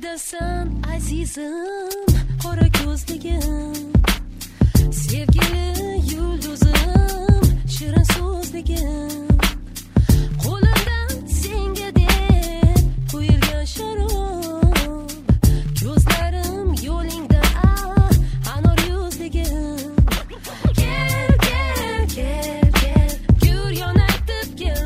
Qaydasan azizim, qora ko'zligim, sevgili yulduzim, shirin so'zligim, qo'limdan senga deb qo'yilgan sharob, ko'zlarim yo'lingda anor yuzligim. Kel, kel, kel, kel, gul yonatib kel,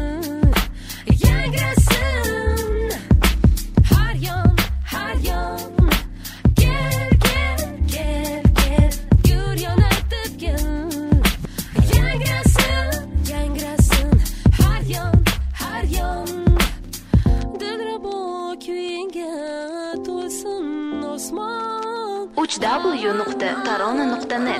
yangrasin har yon, har yon. Kel, kel, kel, kel, gul yonatib kel, yangrasin, yangrasin har yon, har yon. Dilrabo kuyinga to'lsin osmon. www.tarona.net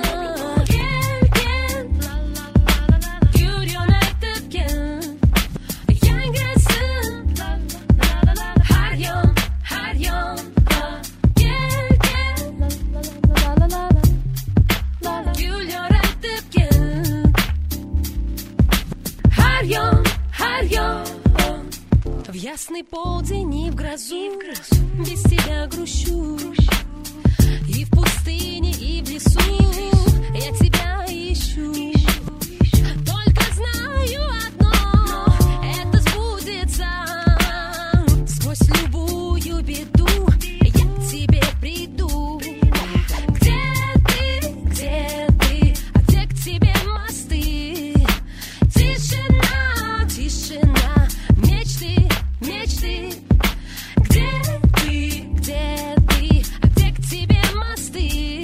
В ясный полдень и в грозу без тебя грущу. И в пустыне, и в лесу я тебя ищу. Только знаю одно, это сбудется. Сквозь любую беду я к тебе приду. Где ты, а где к тебе мосты? Тишина, тишина, мечты, мечты. Где ты, а где к тебе мосты?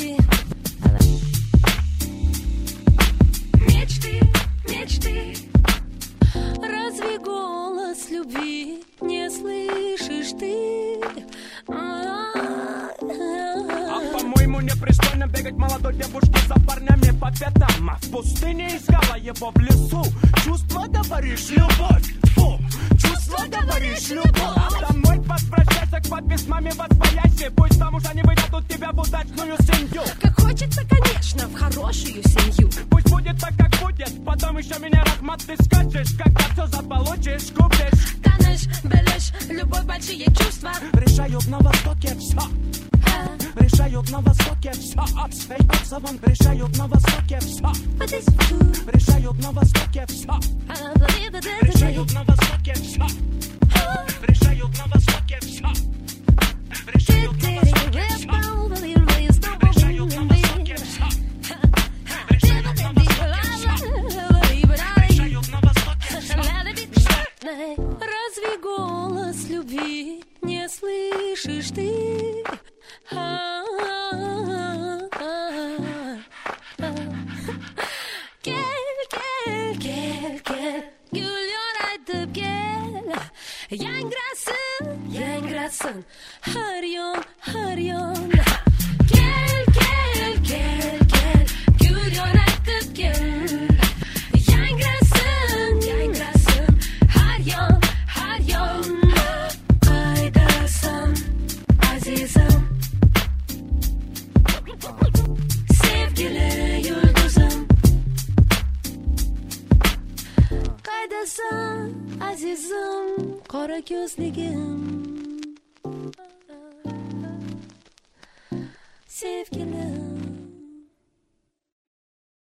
Мечты, мечты. Разве голос любви не слышишь ты? По-моему, непристойно бегать молодой девушке за парнями по пятам. А в пустыне искала его в лесу. Чувство, говоришь, любовь. Фу, чувство, говоришь, любовь. А домой возвращайся к папе с маме восвояйся. Пусть там уж они выдадут тебя в удачную семью. Как хочется, конечно, в хорошую семью. Пусть будет так, как будет. Потом еще меня рахмат ты скажешь. Когда все заполучишь, купишь. Таныш, белыш, любовь, большие чувства. Решают на востоке все. Решают на востоке все. Остается вон. Решают на востоке все. Решают на востоке все. Решают на востоке все. Решают на востоке все. Решают на востоке все. Решают на востоке все. Решают на востоке все. Разве голос любви не слышишь ты? Kel, kel, kel, kel, gul yonatib kel, yangrasin, yangrasin har yon, har yon. Kel, kel, kel, kel, gul yonatib kel, yangrasin, yangrasin har yon, har yon. Qaydasan azizim, sevgili yulduzim. Qaydasan azizim, qora ko'zligim, sevgili